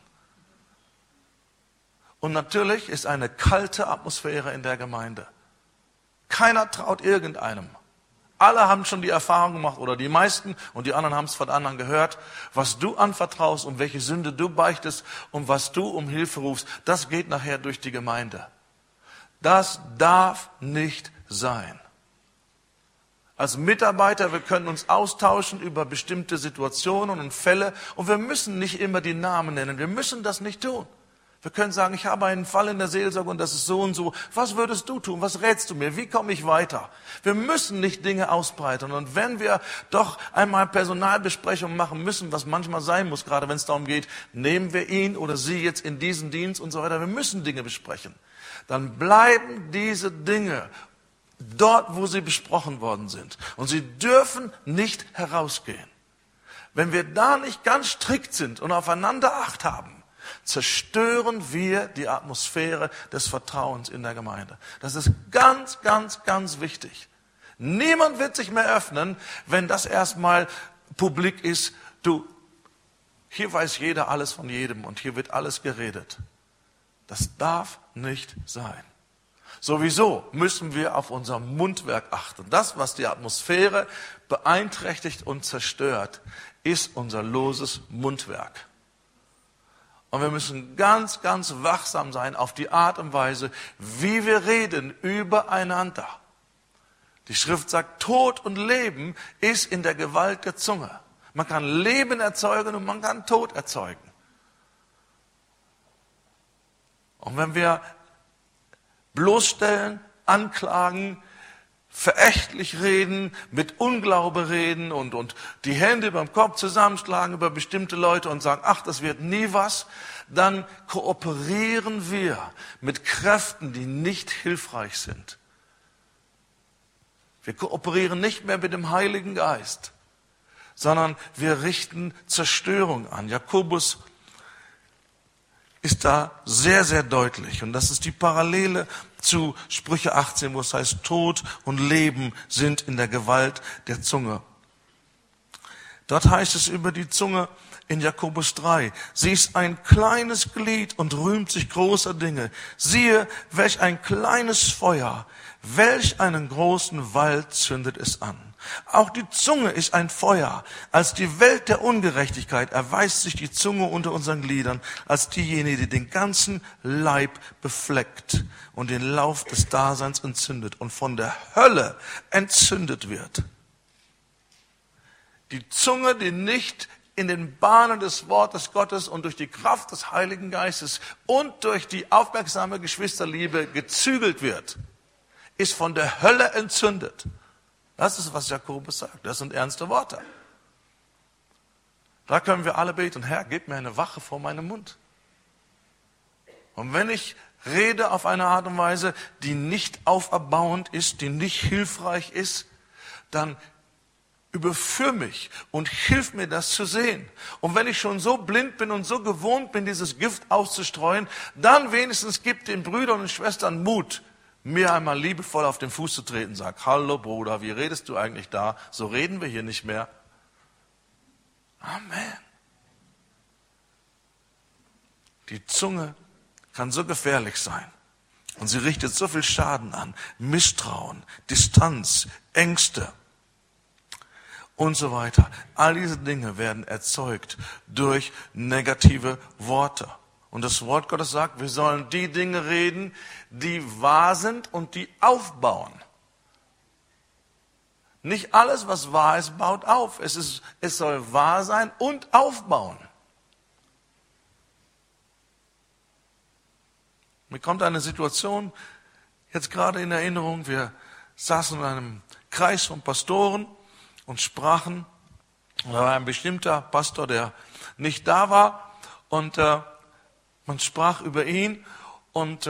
Und natürlich ist eine kalte Atmosphäre in der Gemeinde. Keiner traut irgendeinem. Alle haben schon die Erfahrung gemacht, oder die meisten, und die anderen haben es von anderen gehört, was du anvertraust und welche Sünde du beichtest und was du um Hilfe rufst, das geht nachher durch die Gemeinde. Das darf nicht sein. Als Mitarbeiter, wir können uns austauschen über bestimmte Situationen und Fälle und wir müssen nicht immer die Namen nennen, wir müssen das nicht tun. Wir können sagen, ich habe einen Fall in der Seelsorge und das ist so und so. Was würdest du tun? Was rätst du mir? Wie komme ich weiter? Wir müssen nicht Dinge ausbreiten. Und wenn wir doch einmal Personalbesprechungen machen müssen, was manchmal sein muss, gerade wenn es darum geht, nehmen wir ihn oder sie jetzt in diesen Dienst und so weiter. Wir müssen Dinge besprechen. Dann bleiben diese Dinge dort, wo sie besprochen worden sind. Und sie dürfen nicht herausgehen. Wenn wir da nicht ganz strikt sind und aufeinander Acht haben, zerstören wir die Atmosphäre des Vertrauens in der Gemeinde. Das ist ganz, ganz, ganz wichtig. Niemand wird sich mehr öffnen, wenn das erstmal publik ist. Du, hier weiß jeder alles von jedem und hier wird alles geredet. Das darf nicht sein. Sowieso müssen wir auf unser Mundwerk achten. Das, was die Atmosphäre beeinträchtigt und zerstört, ist unser loses Mundwerk. Und wir müssen ganz, ganz wachsam sein auf die Art und Weise, wie wir reden übereinander. Die Schrift sagt, Tod und Leben ist in der Gewalt der Zunge. Man kann Leben erzeugen und man kann Tod erzeugen. Und wenn wir bloßstellen, anklagen, verächtlich reden, mit Unglaube reden und die Hände über dem Kopf zusammenschlagen über bestimmte Leute und sagen, ach, das wird nie was, dann kooperieren wir mit Kräften, die nicht hilfreich sind. Wir kooperieren nicht mehr mit dem Heiligen Geist, sondern wir richten Zerstörung an. Jakobus ist da sehr, sehr deutlich. Und das ist die Parallele zu Sprüche 18, wo es heißt, Tod und Leben sind in der Gewalt der Zunge. Dort heißt es über die Zunge in Jakobus 3, sie ist ein kleines Glied und rühmt sich großer Dinge. Siehe, welch ein kleines Feuer, welch einen großen Wald zündet es an. Auch die Zunge ist ein Feuer. Als die Welt der Ungerechtigkeit erweist sich die Zunge unter unseren Gliedern als diejenige, die den ganzen Leib befleckt und den Lauf des Daseins entzündet und von der Hölle entzündet wird. Die Zunge, die nicht in den Bahnen des Wortes Gottes und durch die Kraft des Heiligen Geistes und durch die aufmerksame Geschwisterliebe gezügelt wird, ist von der Hölle entzündet. Das ist, was Jakobus sagt. Das sind ernste Worte. Da können wir alle beten, Herr, gib mir eine Wache vor meinem Mund. Und wenn ich rede auf eine Art und Weise, die nicht auferbauend ist, die nicht hilfreich ist, dann überführ mich und hilf mir, das zu sehen. Und wenn ich schon so blind bin und so gewohnt bin, dieses Gift auszustreuen, dann wenigstens gib den Brüdern und Schwestern Mut, mir einmal liebevoll auf den Fuß zu treten, sag, hallo Bruder, wie redest du eigentlich da? So reden wir hier nicht mehr. Amen. Die Zunge kann so gefährlich sein und sie richtet so viel Schaden an. Misstrauen, Distanz, Ängste und so weiter. All diese Dinge werden erzeugt durch negative Worte. Und das Wort Gottes sagt, wir sollen die Dinge reden, die wahr sind und die aufbauen. Nicht alles, was wahr ist, baut auf. Es soll wahr sein und aufbauen. Mir kommt eine Situation jetzt gerade in Erinnerung. Wir saßen in einem Kreis von Pastoren und sprachen. Und da war ein bestimmter Pastor, der nicht da war, und man sprach über ihn, und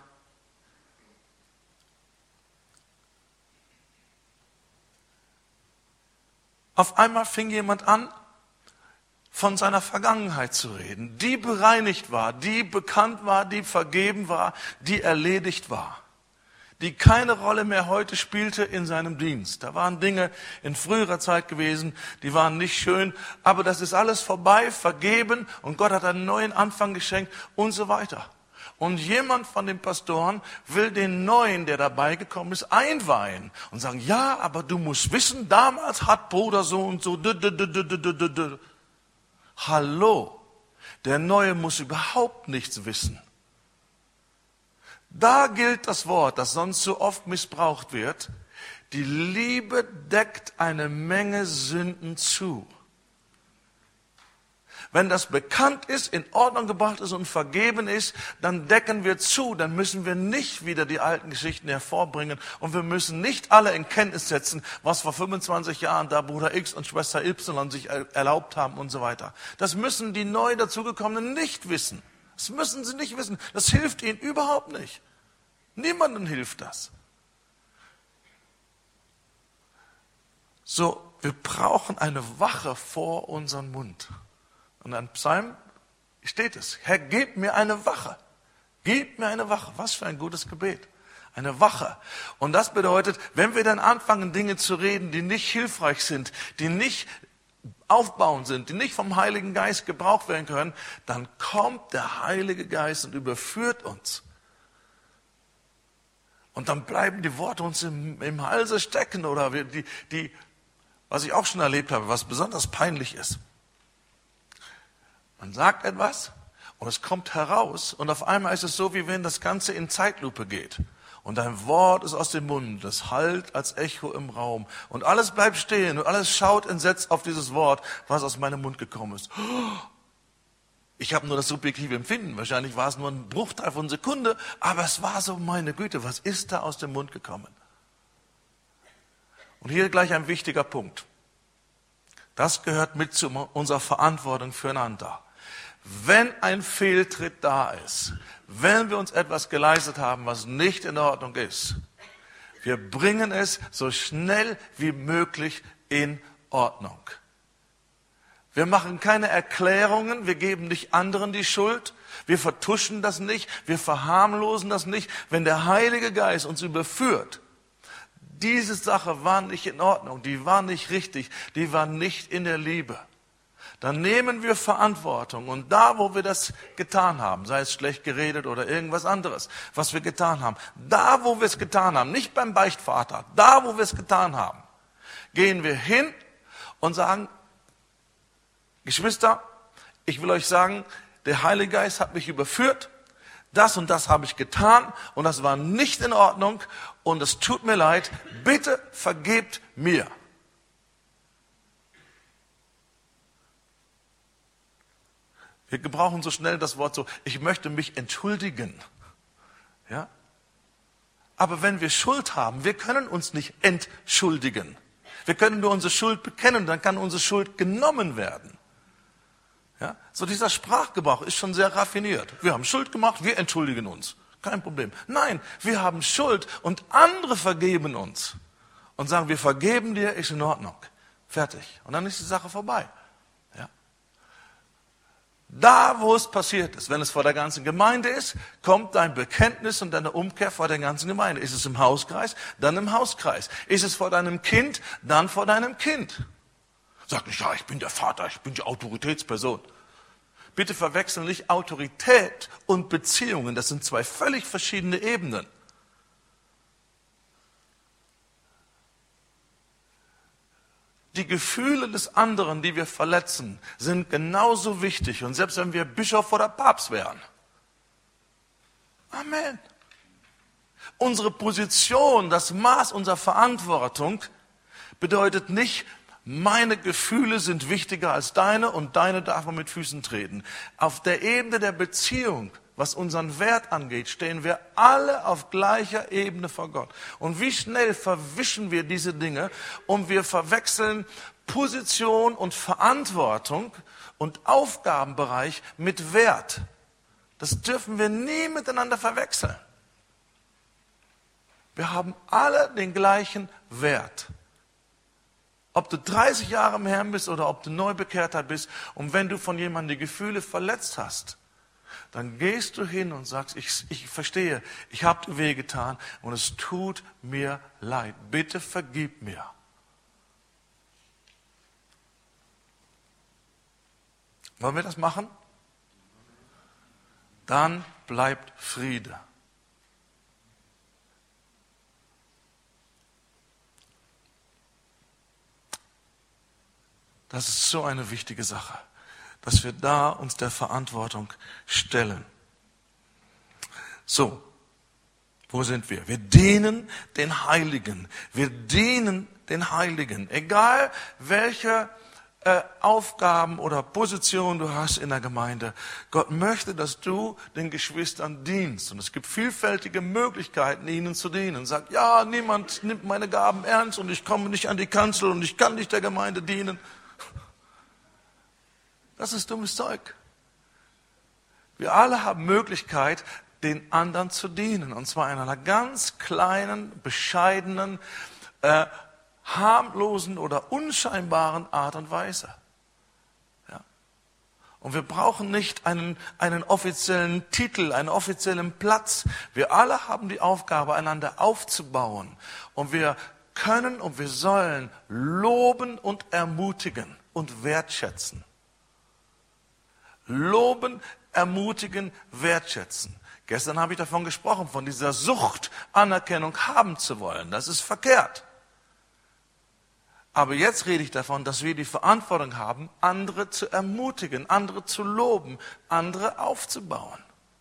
auf einmal fing jemand an, von seiner Vergangenheit zu reden, die bereinigt war, die bekannt war, die vergeben war, die erledigt war, die keine Rolle mehr heute spielte in seinem Dienst. Da waren Dinge in früherer Zeit gewesen, die waren nicht schön, aber das ist alles vorbei, vergeben, und Gott hat einen neuen Anfang geschenkt und so weiter. Und jemand von den Pastoren will den Neuen, der dabei gekommen ist, einweihen und sagen, ja, aber du musst wissen, damals hat Bruder so und so. Hallo, der Neue muss überhaupt nichts wissen. Da gilt das Wort, das sonst so oft missbraucht wird: Die Liebe deckt eine Menge Sünden zu. Wenn das bekannt ist, in Ordnung gebracht ist und vergeben ist, dann decken wir zu, dann müssen wir nicht wieder die alten Geschichten hervorbringen, und wir müssen nicht alle in Kenntnis setzen, was vor 25 Jahren da Bruder X und Schwester Y sich erlaubt haben und so weiter. Das müssen die neu dazugekommenen nicht wissen. Das müssen sie nicht wissen. Das hilft ihnen überhaupt nicht. Niemandem hilft das. So, wir brauchen eine Wache vor unserem Mund. Und an Psalm steht es: Herr, gib mir eine Wache. Gib mir eine Wache. Was für ein gutes Gebet. Eine Wache. Und das bedeutet, wenn wir dann anfangen, Dinge zu reden, die nicht hilfreich sind, die nicht aufbauend sind, die nicht vom Heiligen Geist gebraucht werden können, dann kommt der Heilige Geist und überführt uns. Und dann bleiben die Worte uns im Halse stecken, oder was ich auch schon erlebt habe, was besonders peinlich ist. Man sagt etwas und es kommt heraus, und auf einmal ist es so, wie wenn das Ganze in Zeitlupe geht. Und ein Wort ist aus dem Mund, das hallt als Echo im Raum. Und alles bleibt stehen und alles schaut entsetzt auf dieses Wort, was aus meinem Mund gekommen ist. Ich habe nur das subjektive Empfinden, wahrscheinlich war es nur ein Bruchteil von Sekunde, aber es war so, meine Güte, was ist da aus dem Mund gekommen? Und hier gleich ein wichtiger Punkt. Das gehört mit zu unserer Verantwortung füreinander. Wenn ein Fehltritt da ist, wenn wir uns etwas geleistet haben, was nicht in Ordnung ist, wir bringen es so schnell wie möglich in Ordnung. Wir machen keine Erklärungen, wir geben nicht anderen die Schuld, wir vertuschen das nicht, wir verharmlosen das nicht. Wenn der Heilige Geist uns überführt, diese Sache war nicht in Ordnung, die war nicht richtig, die war nicht in der Liebe, dann nehmen wir Verantwortung, und da, wo wir das getan haben, sei es schlecht geredet oder irgendwas anderes, was wir getan haben, da, wo wir es getan haben, nicht beim Beichtvater, da, wo wir es getan haben, gehen wir hin und sagen: Geschwister, ich will euch sagen, der Heilige Geist hat mich überführt, das und das habe ich getan und das war nicht in Ordnung und es tut mir leid, bitte vergebt mir. Wir gebrauchen so schnell das Wort so: Ich möchte mich entschuldigen. Ja? Aber wenn wir Schuld haben, wir können uns nicht entschuldigen. Wir können nur unsere Schuld bekennen, dann kann unsere Schuld genommen werden. Ja? So, dieser Sprachgebrauch ist schon sehr raffiniert. Wir haben Schuld gemacht, wir entschuldigen uns. Kein Problem. Nein, wir haben Schuld und andere vergeben uns. Und sagen, wir vergeben dir, ist in Ordnung. Fertig. Und dann ist die Sache vorbei. Ja? Da, wo es passiert ist, wenn es vor der ganzen Gemeinde ist, kommt dein Bekenntnis und deine Umkehr vor der ganzen Gemeinde. Ist es im Hauskreis, dann im Hauskreis. Ist es vor deinem Kind, dann vor deinem Kind. Sag nicht, ja, ich bin der Vater, ich bin die Autoritätsperson. Bitte verwechseln nicht Autorität und Beziehungen. Das sind zwei völlig verschiedene Ebenen. Die Gefühle des anderen, die wir verletzen, sind genauso wichtig. Und selbst wenn wir Bischof oder Papst wären. Amen. Unsere Position, das Maß unserer Verantwortung bedeutet nicht, meine Gefühle sind wichtiger als deine und deine darf man mit Füßen treten. Auf der Ebene der Beziehung was unseren Wert angeht, stehen wir alle auf gleicher Ebene vor Gott. Und wie schnell verwischen wir diese Dinge und wir verwechseln Position und Verantwortung und Aufgabenbereich mit Wert. Das dürfen wir nie miteinander verwechseln. Wir haben alle den gleichen Wert. Ob du 30 Jahre im Herrn bist oder ob du Neubekehrter bist. Und wenn du von jemandem die Gefühle verletzt hast, dann gehst du hin und sagst, ich verstehe, ich habe dir wehgetan und es tut mir leid. Bitte vergib mir. Wollen wir das machen? Dann bleibt Friede. Das ist so eine wichtige Sache, dass wir da uns der Verantwortung stellen. So, wo sind wir? Wir dienen den Heiligen. Wir dienen den Heiligen. Egal welche Aufgaben oder Positionen du hast in der Gemeinde. Gott möchte, dass du den Geschwistern dienst. Und es gibt vielfältige Möglichkeiten, ihnen zu dienen. Sagt, ja, niemand nimmt meine Gaben ernst und ich komme nicht an die Kanzel und ich kann nicht der Gemeinde dienen. Das ist dummes Zeug. Wir alle haben Möglichkeit, den anderen zu dienen. Und zwar in einer ganz kleinen, bescheidenen, harmlosen oder unscheinbaren Art und Weise. Ja. Und wir brauchen nicht einen offiziellen Titel, einen offiziellen Platz. Wir alle haben die Aufgabe, einander aufzubauen. Und wir können und wir sollen loben und ermutigen und wertschätzen. Loben, ermutigen, wertschätzen. Gestern habe ich davon gesprochen, von dieser Sucht, Anerkennung haben zu wollen. Das ist verkehrt. Aber jetzt rede ich davon, dass wir die Verantwortung haben, andere zu ermutigen, andere zu loben, andere aufzubauen.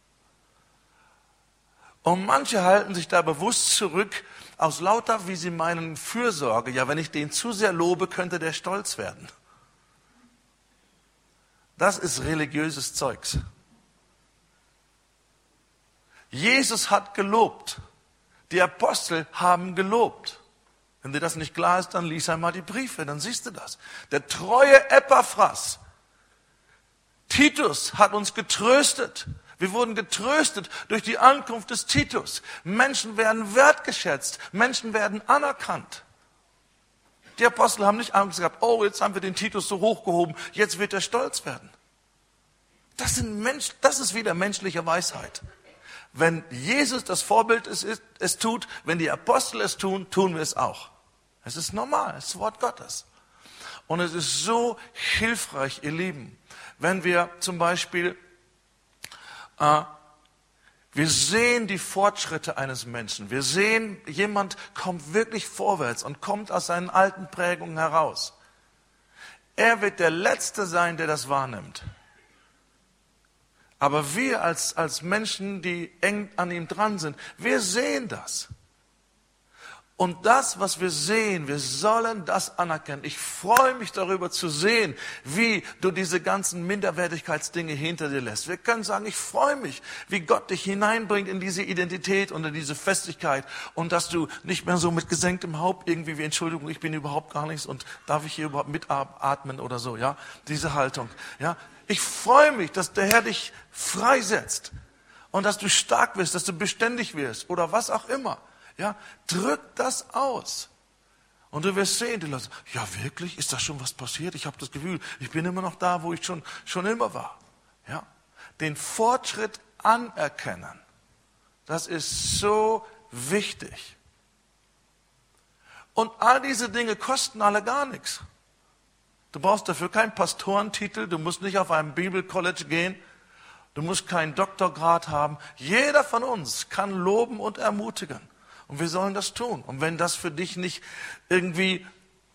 Und manche halten sich da bewusst zurück, aus lauter, wie sie meinen, Fürsorge. Ja, wenn ich den zu sehr lobe, könnte der stolz werden. Das ist religiöses Zeugs. Jesus hat gelobt. Die Apostel haben gelobt. Wenn dir das nicht klar ist, dann lies einmal die Briefe, dann siehst du das. Der treue Epaphras, Titus hat uns getröstet. Wir wurden getröstet durch die Ankunft des Titus. Menschen werden wertgeschätzt, Menschen werden anerkannt. Die Apostel haben nicht Angst gehabt, oh, jetzt haben wir den Titus so hochgehoben, jetzt wird er stolz werden. Das ist wieder menschliche Weisheit. Wenn Jesus das Vorbild es tut, wenn die Apostel es tun, tun wir es auch. Es ist normal, es ist das Wort Gottes. Und es ist so hilfreich, ihr Lieben, wenn wir zum Beispiel, wir sehen die Fortschritte eines Menschen. Wir sehen, jemand kommt wirklich vorwärts und kommt aus seinen alten Prägungen heraus. Er wird der Letzte sein, der das wahrnimmt. Aber wir als Menschen, die eng an ihm dran sind, wir sehen das. Und das, was wir sehen, wir sollen das anerkennen. Ich freue mich darüber zu sehen, wie du diese ganzen Minderwertigkeitsdinge hinter dir lässt. Wir können sagen, ich freue mich, wie Gott dich hineinbringt in diese Identität und in diese Festigkeit und dass du nicht mehr so mit gesenktem Haupt irgendwie wie Entschuldigung, ich bin überhaupt gar nichts und darf ich hier überhaupt mitatmen oder so, ja? Diese Haltung, ja? Ich freue mich, dass der Herr dich freisetzt und dass du stark wirst, dass du beständig wirst oder was auch immer. Ja, drück das aus. Und du wirst sehen, die Leute sagen, ja wirklich, ist da schon was passiert? Ich habe das Gefühl, ich bin immer noch da, wo ich schon immer war. Ja, den Fortschritt anerkennen, das ist so wichtig. Und all diese Dinge kosten alle gar nichts. Du brauchst dafür keinen Pastorentitel, du musst nicht auf einem Bibelcollege gehen, du musst keinen Doktorgrad haben. Jeder von uns kann loben und ermutigen. Und wir sollen das tun. Und wenn das für dich nicht irgendwie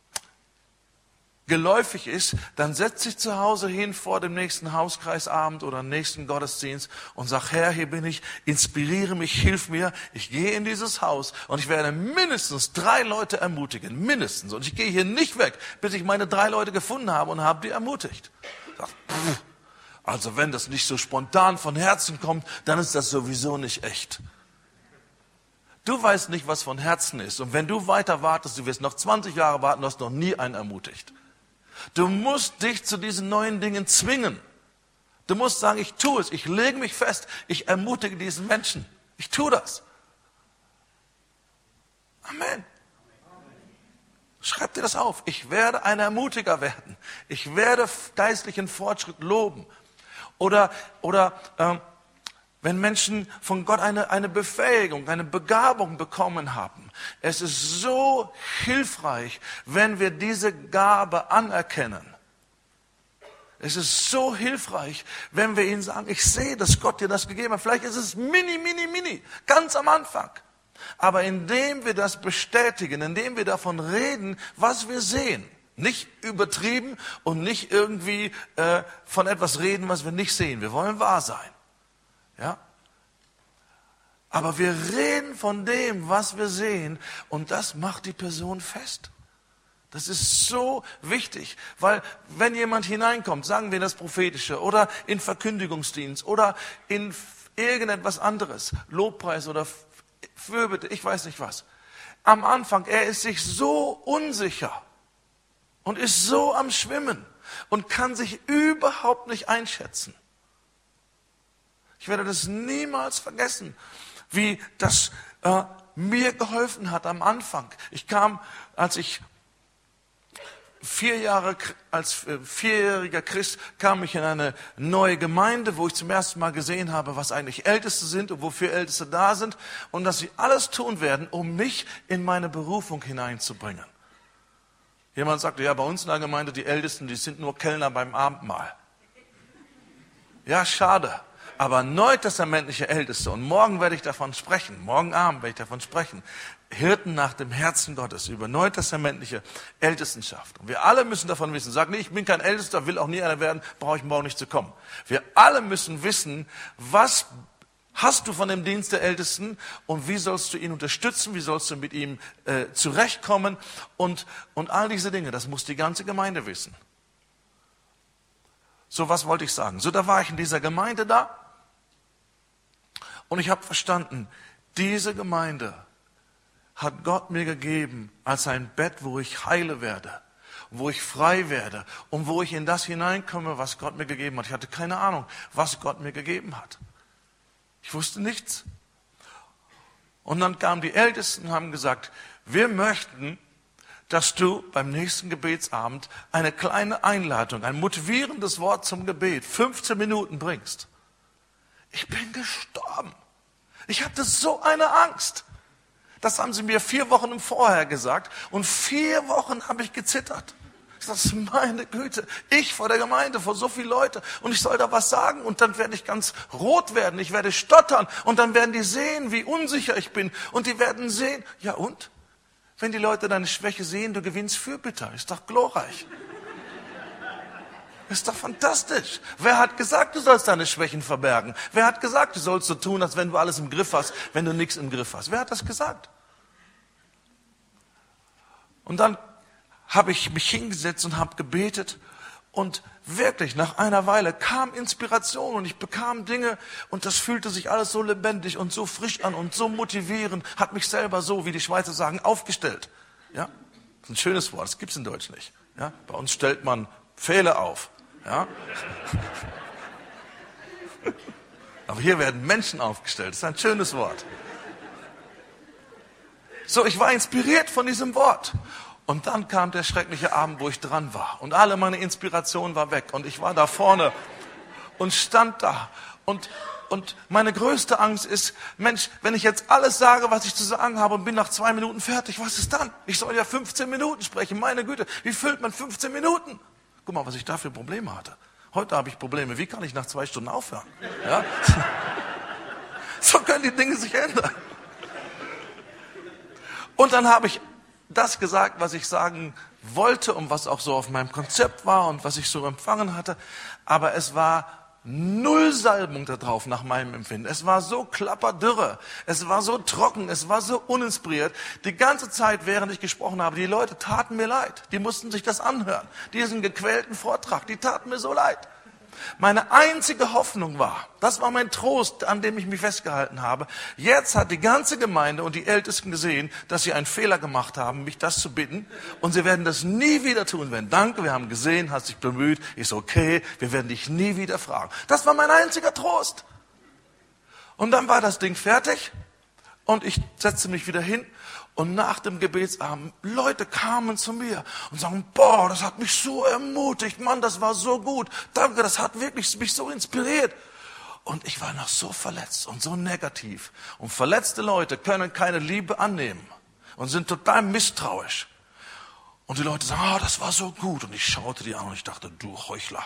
geläufig ist, dann setz dich zu Hause hin vor dem nächsten Hauskreisabend oder nächsten Gottesdienst und sag, Herr, hier bin ich, inspiriere mich, hilf mir. Ich gehe in dieses Haus und ich werde mindestens 3 Leute ermutigen. Mindestens. Und ich gehe hier nicht weg, bis ich meine 3 Leute gefunden habe und habe die ermutigt. Sag, Also wenn das nicht so spontan von Herzen kommt, dann ist das sowieso nicht echt. Du weißt nicht, was von Herzen ist. Und wenn du weiter wartest, du wirst noch 20 Jahre warten, du hast noch nie einen ermutigt. Du musst dich zu diesen neuen Dingen zwingen. Du musst sagen, ich tue es, ich lege mich fest, ich ermutige diesen Menschen. Ich tue das. Amen. Schreib dir das auf. Ich werde ein Ermutiger werden. Ich werde geistlichen Fortschritt loben. Oder wenn Menschen von Gott eine Befähigung, eine Begabung bekommen haben. Es ist so hilfreich, wenn wir diese Gabe anerkennen. Es ist so hilfreich, wenn wir ihnen sagen, ich sehe, dass Gott dir das gegeben hat. Vielleicht ist es mini, ganz am Anfang. Aber indem wir das bestätigen, indem wir davon reden, was wir sehen, nicht übertrieben und nicht irgendwie von etwas reden, was wir nicht sehen. Wir wollen wahr sein. Ja? Aber wir reden von dem, was wir sehen, und das macht die Person fest. Das ist so wichtig, weil wenn jemand hineinkommt, sagen wir in das Prophetische oder in Verkündigungsdienst oder in irgendetwas anderes, Lobpreis oder Fürbitte, ich weiß nicht was. Am Anfang, er ist sich so unsicher und ist so am Schwimmen und kann sich überhaupt nicht einschätzen. Ich werde das niemals vergessen, wie das mir geholfen hat am Anfang. Ich kam, als ich als vierjähriger Christ kam ich in eine neue Gemeinde, wo ich zum ersten Mal gesehen habe, was eigentlich Älteste sind und wofür Älteste da sind und dass sie alles tun werden, um mich in meine Berufung hineinzubringen. Jemand sagte, ja, bei uns in der Gemeinde, die Ältesten, die sind nur Kellner beim Abendmahl. Ja, schade. Aber neutestamentliche Älteste, und morgen werde ich davon sprechen, morgen Abend werde ich davon sprechen, Hirten nach dem Herzen Gottes, über neutestamentliche Ältestenschaft. Und wir alle müssen davon wissen. Sag nicht, ich bin kein Ältester, will auch nie einer werden, brauche ich morgen nicht zu kommen. Wir alle müssen wissen, was hast du von dem Dienst der Ältesten und wie sollst du ihn unterstützen, wie sollst du mit ihm zurechtkommen und all diese Dinge. Das muss die ganze Gemeinde wissen. So, was wollte ich sagen? So, da war ich in dieser Gemeinde da. Und ich habe verstanden, diese Gemeinde hat Gott mir gegeben als ein Bett, wo ich heile werde, wo ich frei werde und wo ich in das hineinkomme, was Gott mir gegeben hat. Ich hatte keine Ahnung, was Gott mir gegeben hat. Ich wusste nichts. Und dann kamen die Ältesten und haben gesagt, wir möchten, dass du beim nächsten Gebetsabend eine kleine Einleitung, ein motivierendes Wort zum Gebet, 15 Minuten bringst. Ich bin gestorben. Ich hatte so eine Angst. Das haben sie mir 4 Wochen im Vorher gesagt. Und 4 Wochen habe ich gezittert. Ich dachte, meine Güte, ich vor der Gemeinde, vor so vielen Leuten. Und ich soll da was sagen. Und dann werde ich ganz rot werden. Ich werde stottern. Und dann werden die sehen, wie unsicher ich bin. Und die werden sehen, ja und? Wenn die Leute deine Schwäche sehen, du gewinnst Fürbitter. Ist doch glorreich. Ist doch fantastisch. Wer hat gesagt, du sollst deine Schwächen verbergen? Wer hat gesagt, du sollst so tun, als wenn du alles im Griff hast, wenn du nichts im Griff hast? Wer hat das gesagt? Und dann habe ich mich hingesetzt und habe gebetet. Und wirklich, nach einer Weile kam Inspiration und ich bekam Dinge und das fühlte sich alles so lebendig und so frisch an und so motivierend, hat mich selber so, wie die Schweizer sagen, aufgestellt. Ja? Das ist ein schönes Wort, das gibt es in Deutsch nicht. Ja? Bei uns stellt man Pfähle auf. Ja? Aber hier werden Menschen aufgestellt. Das ist ein schönes Wort. So, ich war inspiriert von diesem Wort. Und dann kam der schreckliche Abend, wo ich dran war. Und alle meine Inspiration war weg. Und ich war da vorne und stand da. Und meine größte Angst ist, Mensch, wenn ich jetzt alles sage, was ich zu sagen habe und bin nach 2 Minuten fertig, was ist dann? Ich soll ja 15 Minuten sprechen. Meine Güte, wie füllt man 15 Minuten? Guck mal, was ich da für Probleme hatte. Heute habe ich Probleme. Wie kann ich nach 2 Stunden aufhören? Ja? So können die Dinge sich ändern. Und dann habe ich das gesagt, was ich sagen wollte und was auch so auf meinem Konzept war und was ich so empfangen hatte. Aber es war 0 Salbung da drauf nach meinem Empfinden. Es war so klapperdürre, es war so trocken, es war so uninspiriert. Die ganze Zeit, während ich gesprochen habe, die Leute taten mir leid. Die mussten sich das anhören. Diesen gequälten Vortrag, die taten mir so leid. Meine einzige Hoffnung war, das war mein Trost, an dem ich mich festgehalten habe. Jetzt hat die ganze Gemeinde und die Ältesten gesehen, dass sie einen Fehler gemacht haben, mich das zu bitten. Und sie werden das nie wieder tun. Wenn danke, wir haben gesehen, hast dich bemüht, ist okay, wir werden dich nie wieder fragen. Das war mein einziger Trost. Und dann war das Ding fertig und ich setzte mich wieder hin. Und nach dem Gebetsabend, Leute kamen zu mir und sagen, boah, das hat mich so ermutigt, Mann, das war so gut. Danke, das hat wirklich mich so inspiriert. Und ich war noch so verletzt und so negativ. Und verletzte Leute können keine Liebe annehmen und sind total misstrauisch. Und die Leute sagen, das war so gut. Und ich schaute die an und ich dachte, du Heuchler.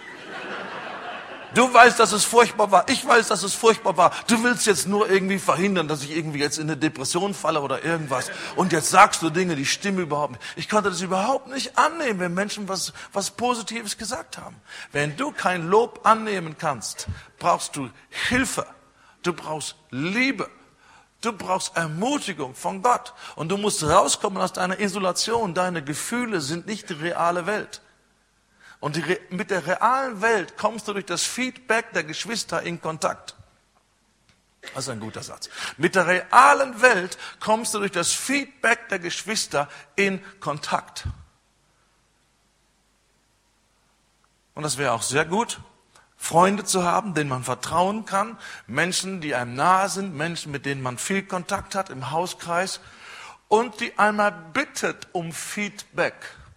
Du weißt, dass es furchtbar war. Ich weiß, dass es furchtbar war. Du willst jetzt nur irgendwie verhindern, dass ich irgendwie jetzt in eine Depression falle oder irgendwas. Und jetzt sagst du Dinge, die stimmen überhaupt nicht. Ich konnte das überhaupt nicht annehmen, wenn Menschen was Positives gesagt haben. Wenn du kein Lob annehmen kannst, brauchst du Hilfe. Du brauchst Liebe. Du brauchst Ermutigung von Gott. Und du musst rauskommen aus deiner Isolation. Deine Gefühle sind nicht die reale Welt. Und mit der realen Welt kommst du durch das Feedback der Geschwister in Kontakt. Das ist ein guter Satz. Mit der realen Welt kommst du durch das Feedback der Geschwister in Kontakt. Und das wäre auch sehr gut, Freunde zu haben, denen man vertrauen kann. Menschen, die einem nahe sind, Menschen, mit denen man viel Kontakt hat im Hauskreis. Und die einmal bittet um Feedback.